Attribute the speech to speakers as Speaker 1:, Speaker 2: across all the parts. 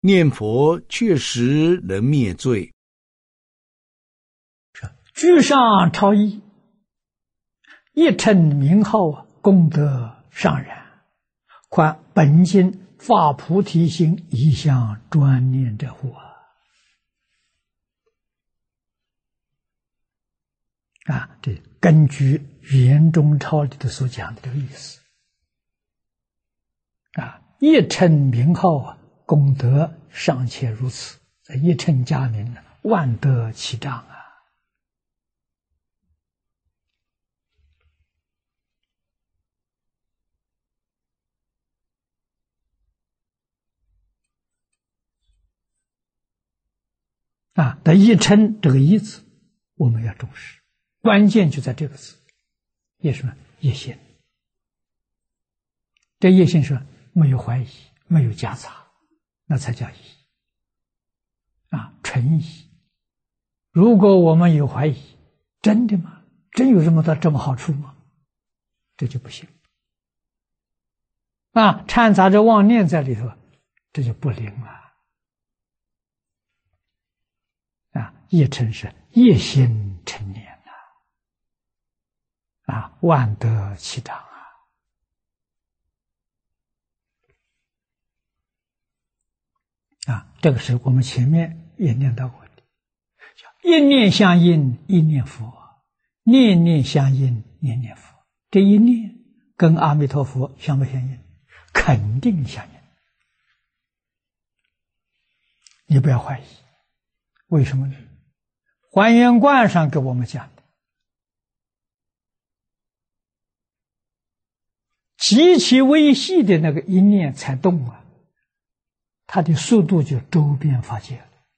Speaker 1: 念佛确实能灭罪。
Speaker 2: 居上超逸，一称名号，功德尚然。况本经发菩提心，一向专念者乎？这根据圆中钞里头所讲的这个意思。一称名号，功德尚且如此，这一称加名，万德齐彰那一称这个一字，我们要重视，关键就在这个字，业什么？业心。这业心是没有怀疑，没有夹杂，那才叫疑纯疑。如果我们有怀疑，真的吗？真有这么好处吗？这就不行掺杂着妄念在里头，这就不灵了。业称是业心成念万德齐彰这个是我们前面也念到过的，叫一念相应一念佛，念念相应念念佛。这一念跟阿弥陀佛相不相应？肯定相应。你不要怀疑，为什么呢？还原观上给我们讲的，极其微细的那个一念才动它的速度就周边法界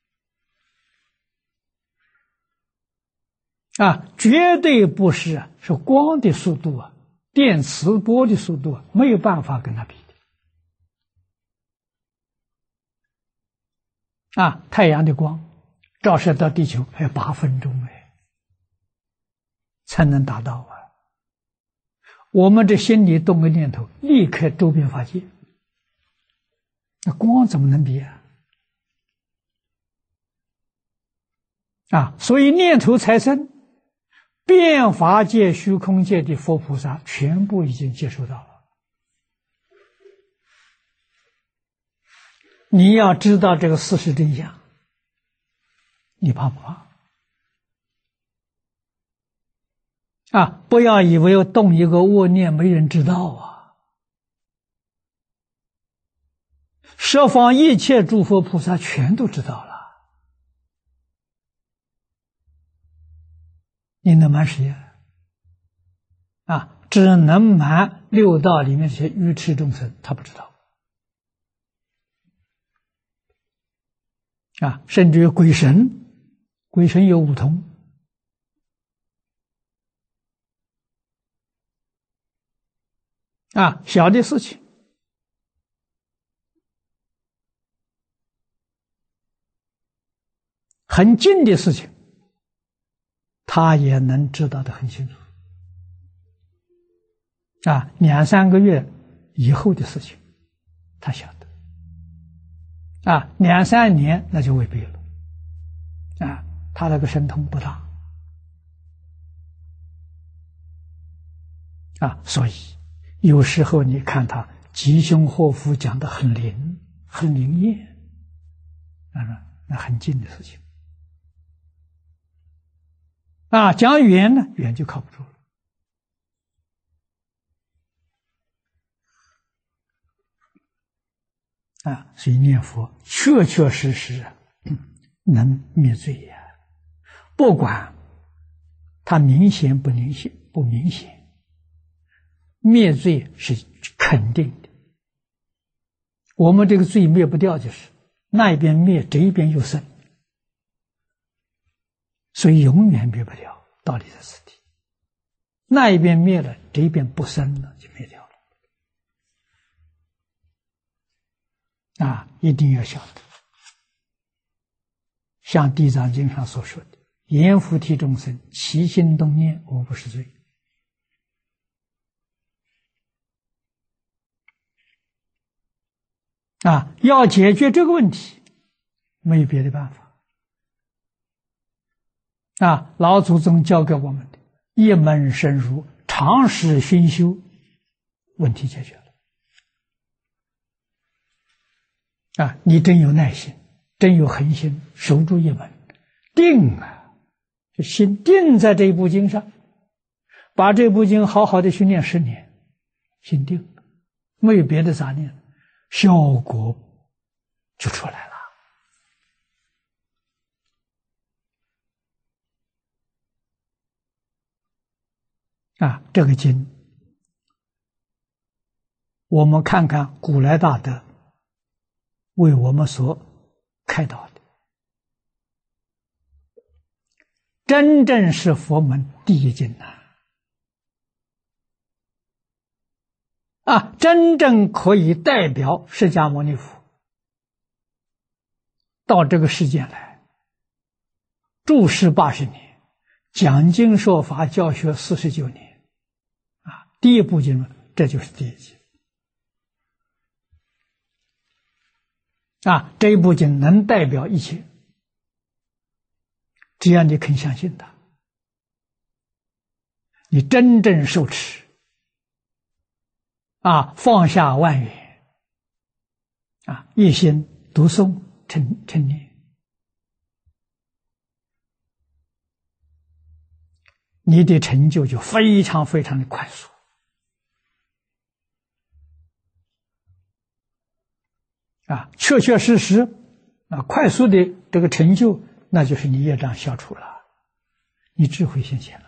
Speaker 2: 了绝对不是光的速度电磁波的速度没有办法跟它比的太阳的光照射到地球还有8分钟才能达到我们这心里动个念头，立刻周边法界，那光怎么能比所以念头才生，遍法界虚空界的佛菩萨全部已经接受到了。你要知道这个事实真相，你怕不怕？不要以为动一个恶念没人知道十方一切诸佛菩萨全都知道了，你能瞒谁只能瞒六道里面这些愚痴众生，他不知道甚至于鬼神有五通小的事情很近的事情他也能知道得很清楚2-3个月以后的事情他晓得2-3年那就未必了他那个神通不大所以有时候你看他吉凶祸福讲得很灵很灵验那很近的事情讲远呢，远就靠不住了所以念佛确确实实能灭罪不管它明显不明显，灭罪是肯定的。我们这个罪灭不掉，就是那一边灭，这一边又生，所以永远灭不掉，道理在此地。那一边灭了，这一边不生了，就灭掉了。一定要晓得，像《地藏经》上所说的，阎浮提众生起心动念，无不是罪。要解决这个问题， 没有别的办法。老祖宗教给我们的一门深入，长时熏修，问题解决了。你真有耐心，真有恒心，守住一门，定就心定在这一部经上，把这部经好好的训练10年，心定，没有别的杂念，效果就出来了。这个经，我们看看古来大德为我们所开导的，真正是佛门第一经真正可以代表释迦牟尼佛到这个世间来，住世80年，讲经说法教学49年。第一部经，这就是第一经。这一部经能代表一切，只要你肯相信它，你真正受持，放下万缘，一心读诵称念，你的成就就非常非常的快速。确确实实，快速的这个成就，那就是你业障消除了，你智慧现前了。